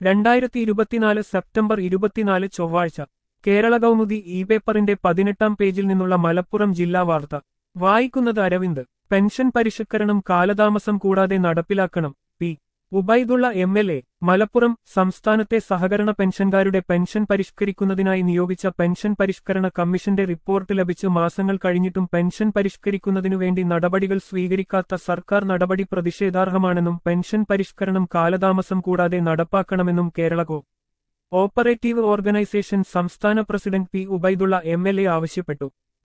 2024 September 24 ചൊവ്വാഴ്ച Kerala Kaumudi E പേപ്പറിന്റെ 18-ാം പേജിൽ നിന്നുള്ള മലപ്പുറം ജില്ലാ വാർത്ത വായിക്കുന്നത് അരവിന്ദ്. പെൻഷൻ പരിഷ്കരണം കാലതാമസം കൂടാതെ നടപ്പിലാക്കണം. പി. ഉബൈദുള്ള എം.എൽ.എ. മലപ്പുറം. സംസ്ഥാനത്തെ സഹകരണ പെൻഷൻകാരുടെ പെൻഷൻ പരിഷ്കരിക്കുന്നതിനായി നിയോഗിച്ച പെൻഷൻ പരിഷ്കരണ കമ്മീഷന്റെ റിപ്പോർട്ട് ലഭിച്ച് മാസങ്ങൾ കഴിഞ്ഞിട്ടും പെൻഷൻ പരിഷ്കരിക്കുന്നതിനുവേണ്ടി നടപടികൾ സ്വീകരിക്കാത്ത സർക്കാർ നടപടി പ്രതിഷേധാർഹമാണെന്നും പെൻഷൻ പരിഷ്കരണം കാലതാമസം കൂടാതെ നടപ്പാക്കണമെന്നും കേരള ഓപ്പറേറ്റീവ് ഓർഗനൈസേഷൻ സംസ്ഥാന പ്രസിഡന്റ് പി. ഉബൈദുള്ള എം.എൽ.എ. ആവശ്യപ്പെട്ടു.